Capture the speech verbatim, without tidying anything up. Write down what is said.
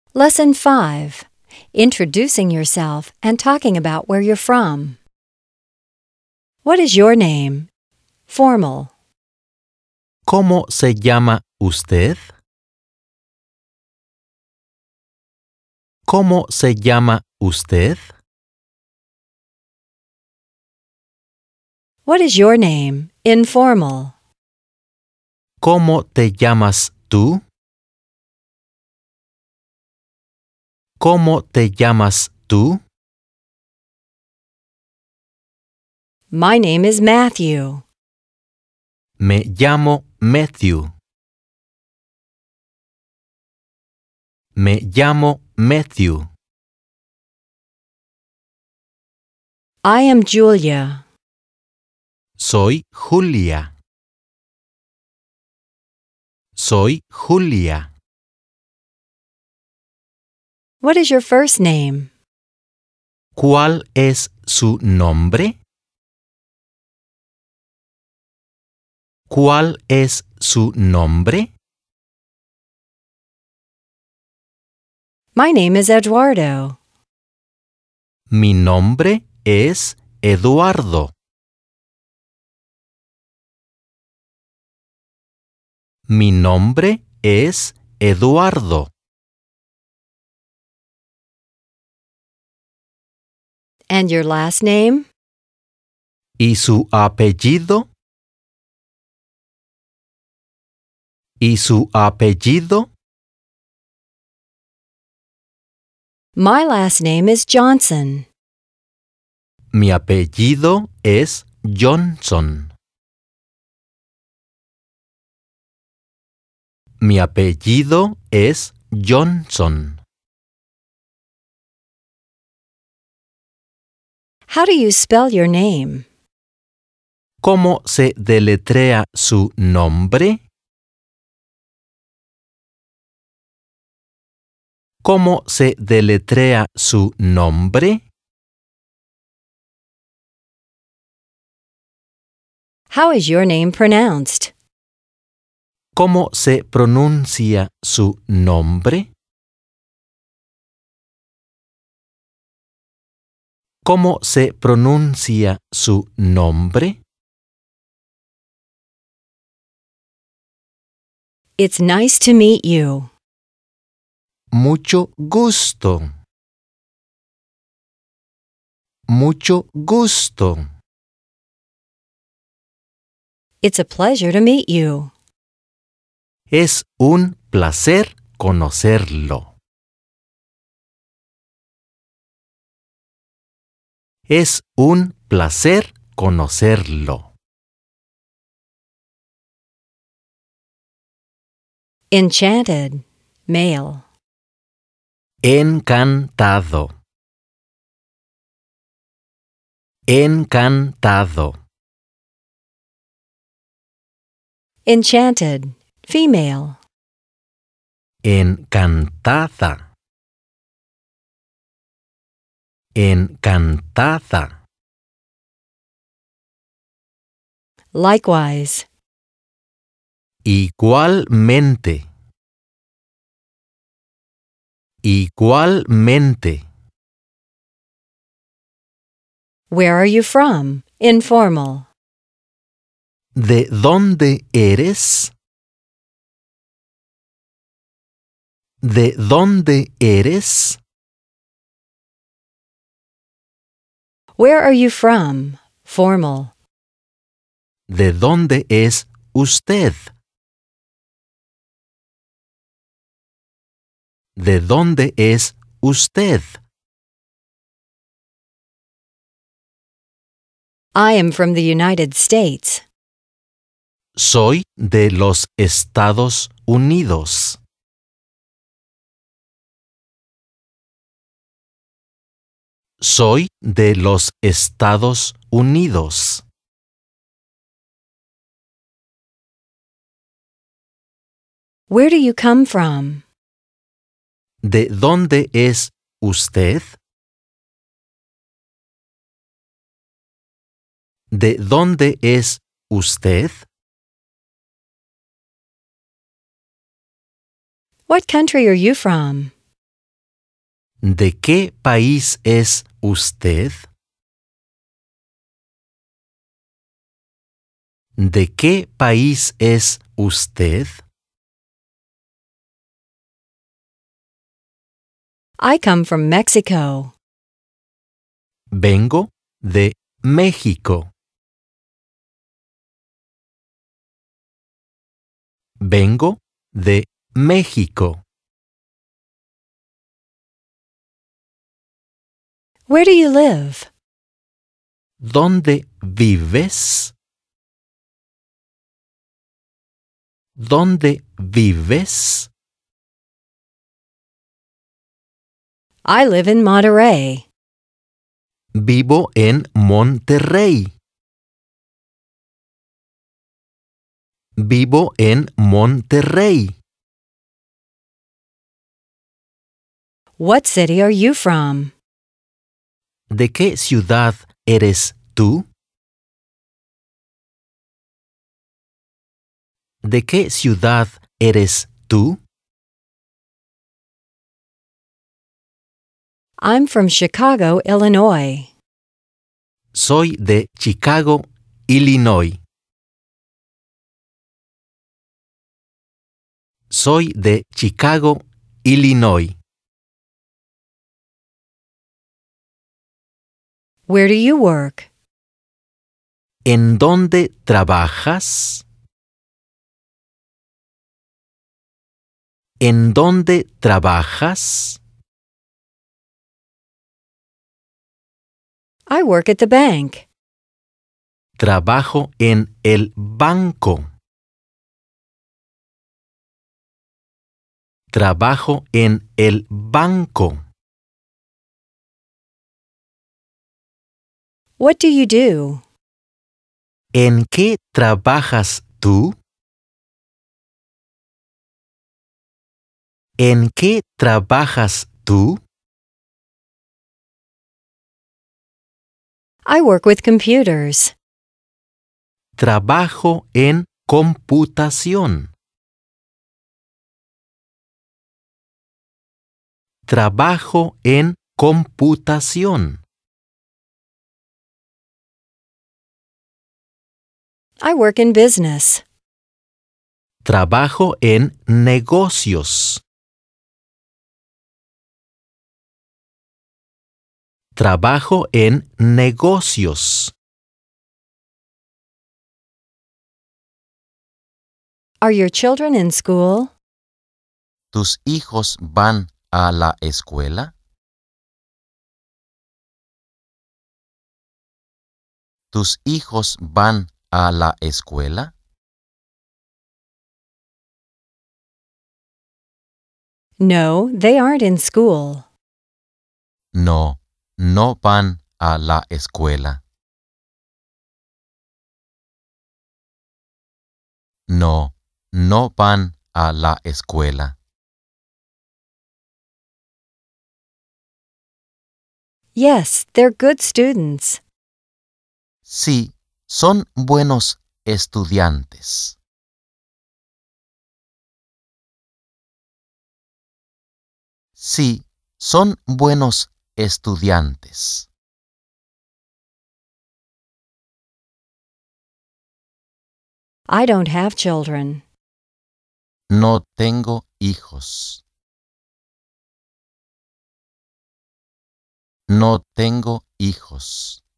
Lesson five. Introducing yourself and talking about where you're from. What is your name? Formal. ¿Cómo se llama usted? ¿Cómo se llama usted? What is your name? Informal. ¿Cómo te llamas tú? ¿Cómo te llamas tú? My name is Matthew. Me llamo Matthew. Me llamo Matthew. I am Julia. Soy Julia. Soy Julia. What is your first name? ¿Cuál es su nombre? ¿Cuál es su nombre? My name is Eduardo. Mi nombre es Eduardo. Mi nombre es Eduardo. And your last name? ¿Y su apellido? ¿Y su apellido? My last name is Johnson. Mi apellido es Johnson. Mi apellido es Johnson. How do you spell your name? ¿Cómo se deletrea su nombre? ¿Cómo se deletrea su nombre? How is your name pronounced? ¿Cómo se pronuncia su nombre? ¿Cómo se pronuncia su nombre? It's nice to meet you. Mucho gusto. Mucho gusto. It's a pleasure to meet you. Es un placer conocerlo. Es un placer conocerlo. Enchanted. Male. Encantado. Encantado. Enchanted. Female. Encantada. Encantada. Likewise. Igualmente. Igualmente. Where are you from? Informal. ¿De dónde eres? ¿De dónde eres? Where are you from? Formal. ¿De dónde es usted? ¿De dónde es usted? I am from the United States. Soy de los Estados Unidos. Soy de los Estados Unidos. Where do you come from? ¿De dónde es usted? ¿De dónde es usted? What country are you from? ¿De qué país es usted? ¿De qué país es usted? I come from Mexico. Vengo de México. Vengo de México. Where do you live? ¿Dónde vives? ¿Dónde vives? I live in Monterey. Vivo en Monterrey. Vivo en Monterrey. What city are you from? ¿De qué ciudad eres tú? ¿De qué ciudad eres tú? I'm from Chicago, Illinois. Soy de Chicago, Illinois. Soy de Chicago, Illinois. Where do you work? ¿En dónde trabajas? ¿En dónde trabajas? I work at the bank. Trabajo en el banco. Trabajo en el banco. What do you do? ¿En qué trabajas tú? ¿En qué trabajas tú? I work with computers. Trabajo en computación. Trabajo en computación. I work in business. Trabajo en negocios. Trabajo en negocios. Are your children in school? ¿Tus hijos van a la escuela? ¿Tus hijos van a la escuela? No, they aren't in school. No, no van a la escuela. No, no van a la escuela. Yes, they're good students. Sí, son buenos estudiantes. Sí, son buenos estudiantes. I don't have children. No tengo hijos. No tengo hijos.